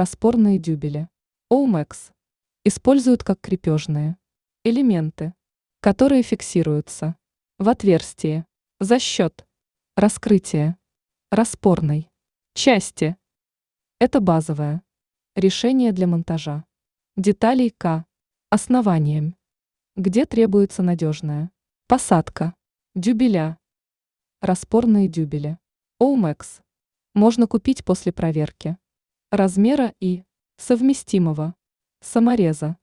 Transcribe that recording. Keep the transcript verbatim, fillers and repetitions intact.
Распорные дюбели. Оумекс. Используют как крепежные элементы, которые фиксируются в отверстии за счет раскрытия распорной части. Это базовое решение для монтажа деталей К основанием, где требуется надежная посадка дюбеля. Распорные дюбели. Оумекс. Можно купить после проверки размера и совместимого самореза.